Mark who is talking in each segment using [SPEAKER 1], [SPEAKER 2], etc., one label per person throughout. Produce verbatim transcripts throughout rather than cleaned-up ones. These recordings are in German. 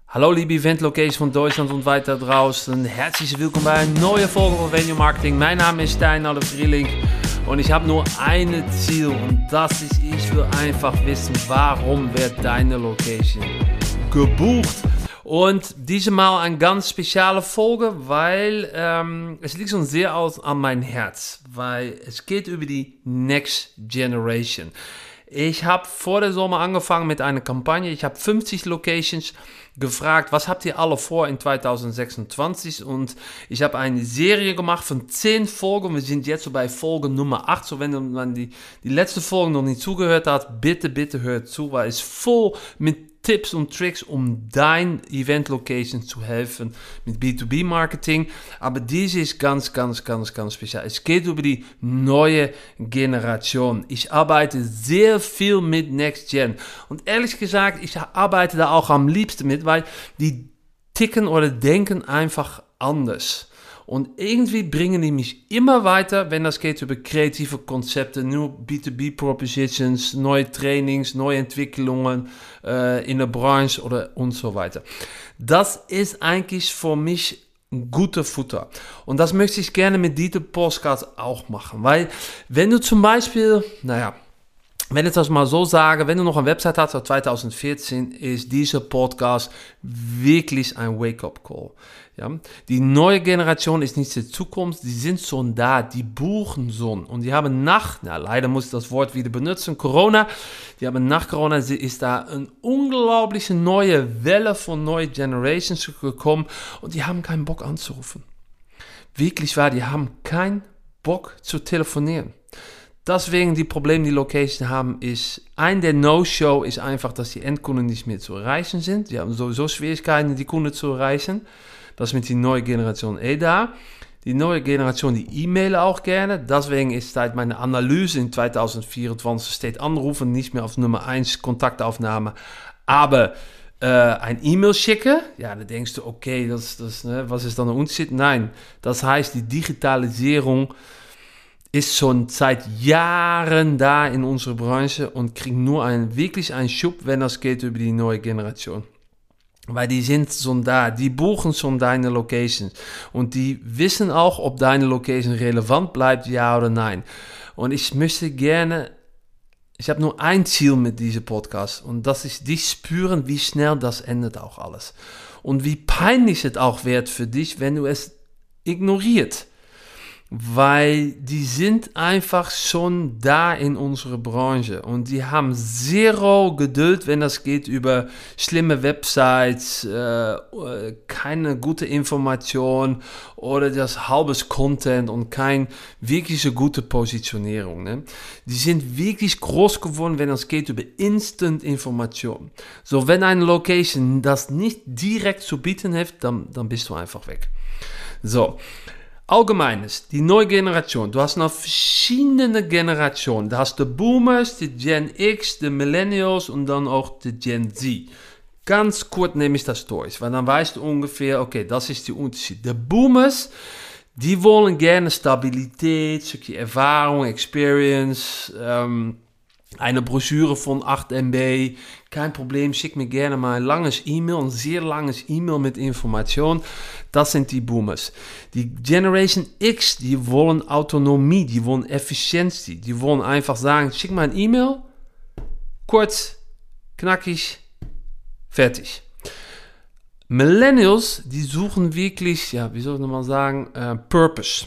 [SPEAKER 1] Hallo liebe Event-Locations von Deutschland und weiter draußen. Herzlich willkommen bei einer neuen Folge von Venue Marketing. Mein Name ist Stein Frieling und ich habe nur ein Ziel und das ist, ich will einfach wissen, warum wird deine Location gebucht. Und diesmal eine ganz spezielle Folge, weil ähm, es liegt schon sehr aus an mein Herz, weil es geht über die Next Generation. Ich habe vor der Sommer angefangen mit einer Kampagne. Ich habe fünfzig Locations gefragt, was habt ihr alle vor in zwanzig sechsundzwanzig? Und ich habe eine Serie gemacht von zehn Folgen. Wir sind jetzt so bei Folge Nummer acht. So, wenn man die, die letzte Folge noch nicht zugehört hat, bitte, bitte hört zu, weil es voll mit Tipps und Tricks, um dein Event-Location zu helfen mit B zwei B Marketing. Aber dies ist ganz, ganz, ganz, ganz speziell. Es geht über die neue Generation. Ich arbeite sehr viel mit Next Gen. Und ehrlich gesagt, ich arbeite da auch am liebsten mit, weil die ticken oder denken einfach anders. Und irgendwie bringen die mich immer weiter, wenn das geht über kreative Konzepte, nur B zwei B Propositions, neue Trainings, neue Entwicklungen äh, in der Branche oder und so weiter. Das ist eigentlich für mich ein guter Futter. Und das möchte ich gerne mit diesem Podcast auch machen, weil wenn du zum Beispiel, naja, wenn ich das mal so sage, wenn du noch eine Website hast, zwanzig vierzehn, ist dieser Podcast wirklich ein Wake-up-Call. Ja? Die neue Generation ist nicht die Zukunft, die sind schon da, die buchen schon. Und die haben nach, na, leider muss ich das Wort wieder benutzen, Corona, die haben nach Corona, ist da eine unglaubliche neue Welle von neuen Generations gekommen und die haben keinen Bock anzurufen. Wirklich wahr, die haben keinen Bock zu telefonieren. Deswegen die Probleme, die Location haben, ist, ein der No-Show ist einfach, dass die Endkunden nicht mehr zu erreichen sind. Die haben sowieso Schwierigkeiten, die Kunden zu erreichen. Das ist mit der neuen Generation eh da. Die neue Generation, die E-Mail auch gerne. Deswegen ist seit meiner Analyse in zwanzig vierundzwanzig steht Anrufen nicht mehr auf Nummer eins, Kontaktaufnahme, aber äh, ein E-Mail schicken. Ja, dann denkst du, okay, das, das, ne, was ist dann der Unterschied? Nein, das heißt, die Digitalisierung ist schon seit Jahren da in unserer Branche und kriegt nur einen, wirklich einen Schub, wenn es geht über die neue Generation. Weil die sind schon da, die buchen schon deine Locations und die wissen auch, ob deine Location relevant bleibt, ja oder nein. Und ich möchte gerne, ich habe nur ein Ziel mit diesem Podcast und das ist, dich spüren, wie schnell das endet auch alles. Und wie peinlich es auch wird für dich, wenn du es ignoriert. Weil die sind einfach schon da in unserer Branche und die haben zero Geduld, wenn das geht über schlimme Websites, äh, keine gute Information oder das halbes Content und keine wirkliche gute Positionierung. Ne? Die sind wirklich groß geworden, wenn das geht über Instant-Information. So, wenn eine Location das nicht direkt zu bieten hat, dann, dann bist du einfach weg. So. Allgemeines, die neue Generation. Du hast noch verschiedene Generationen. Du hast die Boomers, die Gen X, die Millennials und dann auch die Gen Z. Ganz kurz nehme ich das durch, weil dann weißt du ungefähr, okay, das ist der Unterschied. Die Boomers, die wollen gerne Stabilität, Stückchen Erfahrung, Experience, ähm, eine Broschüre von acht Megabyte, kein Problem, schick mir gerne mal ein langes E-Mail, ein sehr langes E-Mail mit Information. Das sind die Boomers. Die Generation X, die wollen Autonomie, die wollen Effizienz, die wollen einfach sagen, schick mal ein E-Mail, kurz, knackig, fertig. Millennials, die suchen wirklich, ja, wie soll ich nochmal sagen, äh, Purpose,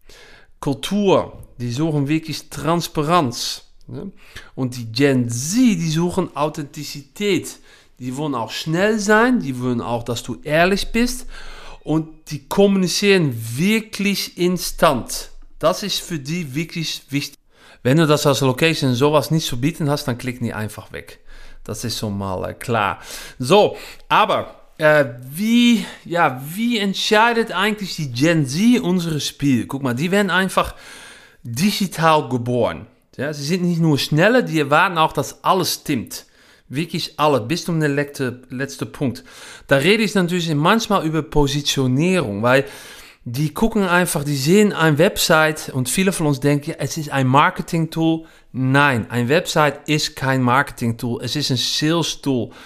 [SPEAKER 1] Kultur, die suchen wirklich Transparenz. Und die Gen Z, die suchen Authentizität. Die wollen auch schnell sein, die wollen auch, dass du ehrlich bist und die kommunizieren wirklich instant. Das ist für die wirklich wichtig. Wenn du das als Location sowas nicht zu bieten hast, dann klicken die einfach weg. Das ist schon mal äh, klar. So, aber äh, wie, ja, wie entscheidet eigentlich die Gen Z unsere Spiel? Guck mal, die werden einfach digital geboren. Ja, sie sind nicht nur schneller, die erwarten auch, dass alles stimmt. Wirklich alles, bis zum letzten letzte Punkt. Da rede ich natürlich manchmal über Positionierung, weil die gucken einfach, die sehen eine Website und viele von uns denken, ja, es ist ein Marketing-Tool. Nein, ein Website ist kein Marketing-Tool, es ist ein Sales-Tool.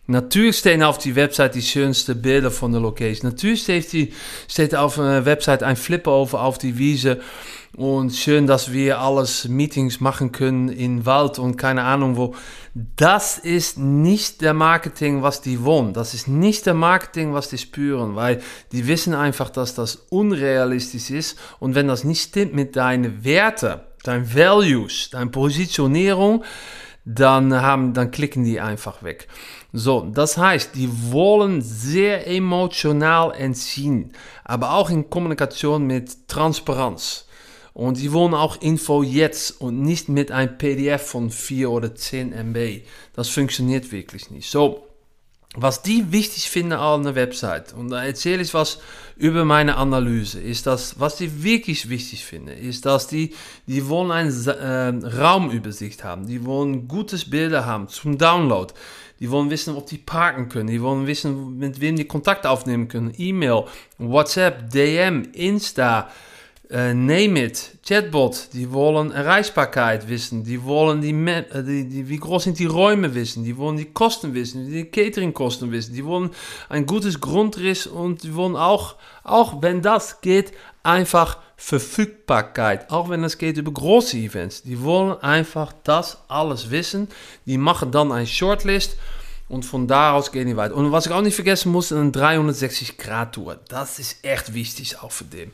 [SPEAKER 1] Natürlich stehen auf die Website die schönsten Bilder von der Location. Natürlich steht, die, steht auf der Website ein Flipper over auf die Wiese. Und schön, dass wir alles Meetings machen können in Wald und keine Ahnung wo. Das ist nicht der Marketing, was die wollen. Das ist nicht der Marketing, was die spüren, weil die wissen einfach, dass das unrealistisch ist. Und wenn das nicht stimmt mit deinen Werten, deinen Values, deiner Positionierung, dann, haben, dann klicken die einfach weg. So, das heißt, die wollen sehr emotional entziehen, aber auch in Kommunikation mit Transparenz. Und die wollen auch Info jetzt und nicht mit einem P D F von vier oder zehn Megabyte. Das funktioniert wirklich nicht. So, was die wichtig finden an der Website, und da erzähle ich was über meine Analyse, ist das, was die wirklich wichtig finden, ist, dass die, die wollen eine äh, Raumübersicht haben, die wollen gutes Bilder haben zum Download, die wollen wissen, ob die parken können, die wollen wissen, mit wem die Kontakt aufnehmen können, E-Mail, WhatsApp, D M, Insta, Uh, name it, Chatbot, die wollen Erreichbarkeit wissen, die wollen die, uh, die, die, wie groß sind die Räume wissen, die wollen die Kosten wissen, die Cateringkosten wissen, die wollen ein gutes Grundriss und die wollen auch, auch wenn das geht, einfach Verfügbarkeit, auch wenn es geht über große Events, die wollen einfach das alles wissen, die machen dann ein Shortlist. Und von da aus gehen die weiter. Und was ich auch nicht vergessen muss, eine dreihundertsechzig Grad Tour. Das ist echt wichtig auch für den.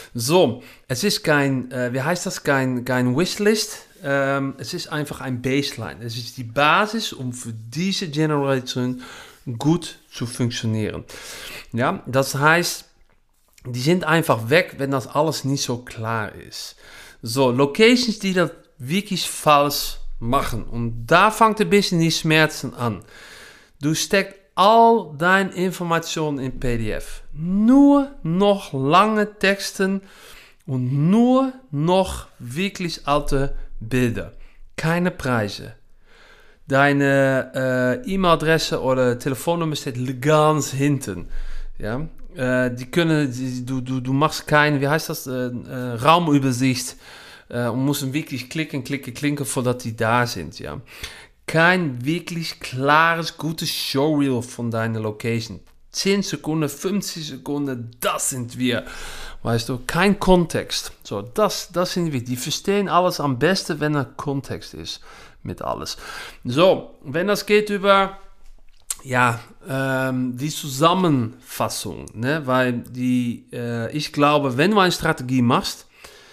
[SPEAKER 1] So, es ist kein, äh, wie heißt das, kein, kein Wishlist. Ähm, es ist einfach ein Baseline. Es ist die Basis, um für diese Generation gut zu funktionieren. Ja, das heißt, die sind einfach weg, wenn das alles nicht so klar ist. So, Locations, die das wirklich falsch machen. Und da fängt ein bisschen die Schmerzen an. Du steckst all deine Informationen in P D F. Nur noch lange Texten und nur noch wirklich alte Bilder. Keine Preise. Deine äh, E-Mail-Adresse oder Telefonnummer steht ganz hinten. Ja? Äh, die können, die, du, du, du machst keine, wie heißt das, äh, äh, Raumübersicht äh, und musst wirklich klicken, klicken, klicken, voordat die da sind. Ja? Kein wirklich klares, gutes Showreel von deiner Location. zehn Sekunden, fünfzig Sekunden, das sind wir. Weißt du, kein Kontext. So, das, das sind wir. Die verstehen alles am besten, wenn er Kontext ist mit alles. So, wenn das geht über, ja, ähm, die Zusammenfassung, ne, weil die, äh, ich glaube, wenn du eine Strategie machst,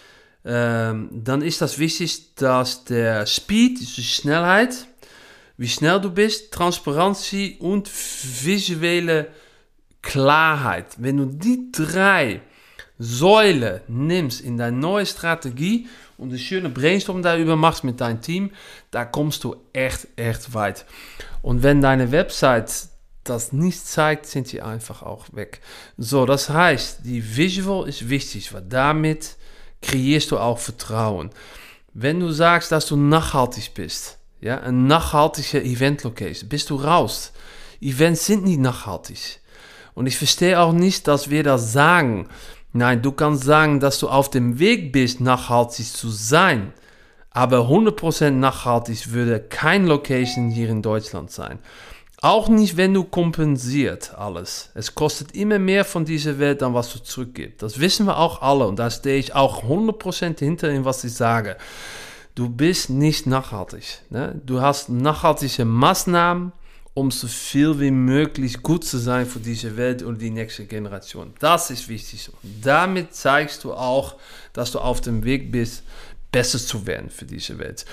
[SPEAKER 1] ähm, dann ist das wichtig, dass der Speed, die Schnellheit, wie schnell du bist, Transparenz und visuelle Klarheit. Wenn du die drei Säulen nimmst in deine neue Strategie und eine schöne Brainstorm darüber machst mit deinem Team, da kommst du echt, echt weit. Und wenn deine Website das nicht zeigt, sind sie einfach auch weg. So, das heißt, die Visual ist wichtig, weil damit kreierst du auch Vertrauen. Wenn du sagst, dass du nachhaltig bist, ja, een nachhaltige Event-Location, bist du raus. Events sind nicht nachhaltig. Und ich verstehe auch nicht, dass wir das sagen. Nein, du kannst sagen, dass du auf dem Weg bist, nachhaltig zu sein. Aber hundert Prozent nachhaltig würde kein Location hier in Deutschland sein. Auch nicht, wenn du kompensiert alles. Es kostet immer mehr von dieser Welt, dann was du zurückgibst. Das wissen wir auch alle. Und da stehe ich auch hundert Prozent hinter in was ich sage. Du bist nicht nachhaltig. Ne? Du hast nachhaltige Maßnahmen, um so viel wie möglich gut zu sein für diese Welt und die nächste Generation. Das ist wichtig. Und damit zeigst du auch, dass du auf dem Weg bist, besser zu werden für diese Welt.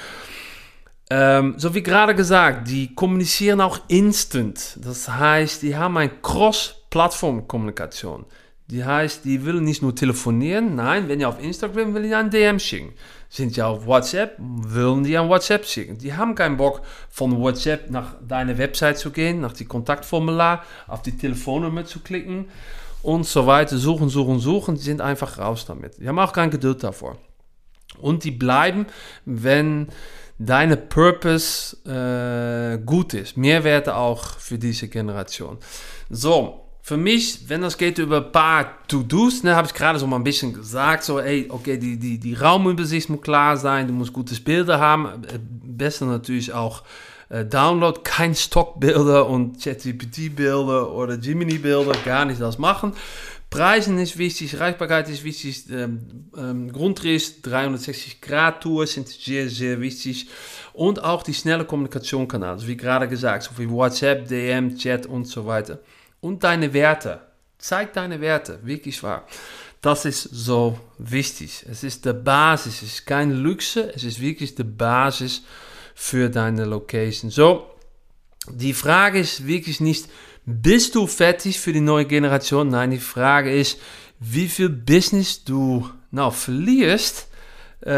[SPEAKER 1] Ähm, so wie gerade gesagt, die kommunizieren auch instant. Das heißt, die haben eine Cross-Plattform-Kommunikation. Die heißt, die willen nicht nur telefonieren, nein, wenn ihr auf Instagram will, die ein D M schicken. Sind ja auf WhatsApp, wollen die an WhatsApp schicken. Die haben keinen Bock von WhatsApp nach deiner Website zu gehen, nach die Kontaktformular, auf die Telefonnummer zu klicken und so weiter. Suchen, suchen, suchen. Die sind einfach raus damit. Die haben auch keine Geduld davor. Und die bleiben, wenn deine Purpose äh, gut ist. Mehrwerte auch für diese Generation. So. Für mich, wenn das geht über ein paar To-Dos, ne, habe ich gerade so mal ein bisschen gesagt, so, ey, okay, die, die, die Raumübersicht muss klar sein, du musst gutes Bilder haben, besser natürlich auch äh, Download, kein Stockbilder und ChatGPT-Bilder oder Gemini-Bilder, gar nicht das machen. Preisen ist wichtig, Reichbarkeit ist wichtig, ähm, ähm, Grundriss, dreihundertsechzig Grad Tour sind sehr, sehr wichtig und auch die schnelle Kommunikationskanäle, also wie gerade gesagt, so wie WhatsApp, D M, Chat und so weiter. Und deine Werte, zeig deine Werte, wirklich wahr. Das ist so wichtig. Es ist die Basis, es ist kein Luxe, es ist wirklich die Basis für deine Location. So, die Frage ist wirklich nicht, bist du fertig für die neue Generation? Nein, die Frage ist, wie viel Business du nou, verlierst, äh,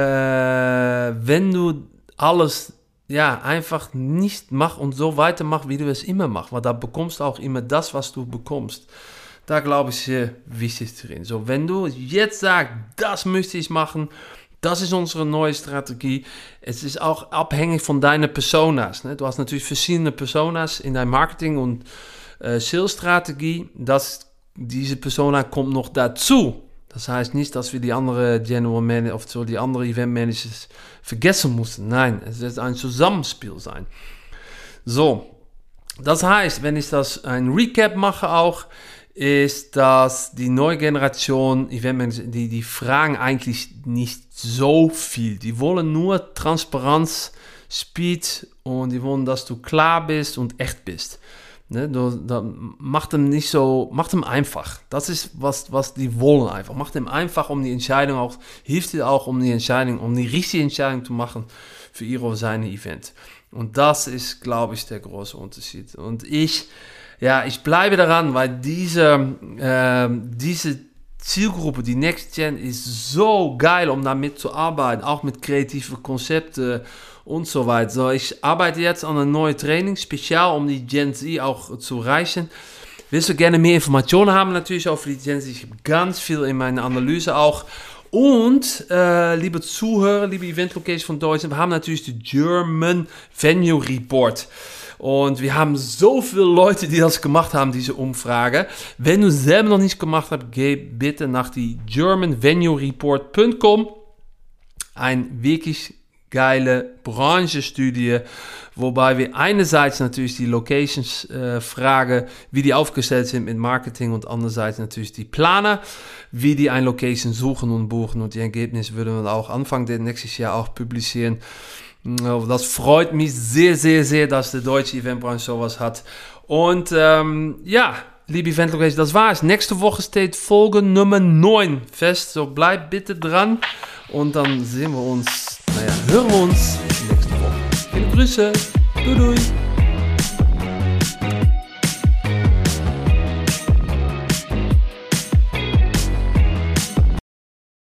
[SPEAKER 1] wenn du alles ja, einfach nicht machst und so weitermachst, wie du es immer machst. Weil da bekommst du auch immer das, was du bekommst. Da glaube ich sehr wichtig drin. So, wenn du jetzt sagst, das möchte ich machen, das ist unsere neue Strategie. Es ist auch abhängig von deinen Personas. Ne? Du hast natürlich verschiedene Personas in deinem Marketing- und äh, Sales-Strategie. Das, diese Persona kommt noch dazu. Das heißt nicht, dass wir die andere General Manager of so die andere Event Managers vergessen mussten. Nein, es wird ein Zusammenspiel sein. So, das heißt, wenn ich das ein Recap mache auch, ist, dass die neue Generation Event Manager, die, die fragen eigentlich nicht so viel. Die wollen nur Transparenz, Speed und die wollen, dass du klar bist und echt bist. Ne, du, da, mach dem nicht so, mach dem einfach. Das ist, was, was die wollen einfach. Mach dem einfach, um die Entscheidung auch, hilft dir auch, um die Entscheidung, um die richtige Entscheidung zu machen für ihr oder seine Event. Und das ist, glaube ich, der große Unterschied. Und ich, ja, ich bleibe daran, weil diese, äh, diese Zielgruppe, die Next Gen, ist so geil, um damit zu arbeiten, auch mit kreativen Konzepten und so weiter. So, ich arbeite jetzt an einem neuen Training, speziell um die Gen Z auch zu erreichen. Willst du gerne mehr Informationen haben, natürlich auch für die Gen Z? Ich habe ganz viel in meiner Analyse auch. Und, äh, liebe Zuhörer, liebe Event Location von Deutschland, wir haben natürlich die German Venue Report. Und wir haben so viele Leute, die das gemacht haben, diese Umfrage. Wenn du selber noch nicht gemacht hast, geh bitte nach die german venue report punkt com. Ein wirklich geile Branchenstudie, wobei wir einerseits natürlich die Locations äh, fragen, wie die aufgestellt sind mit Marketing und andererseits natürlich die Planer, wie die ein Location suchen und buchen und die Ergebnisse würden wir auch Anfang des nächsten Jahr auch publizieren. Das freut mich sehr, sehr, sehr, dass die deutsche Eventbranche sowas hat. Und ähm, ja, liebe Event Location, das war's. Nächste Woche steht Folge Nummer neun fest. So bleib bitte dran und dann sehen wir uns, naja, hören wir uns nächste Woche. Viele Grüße. Doei, doei.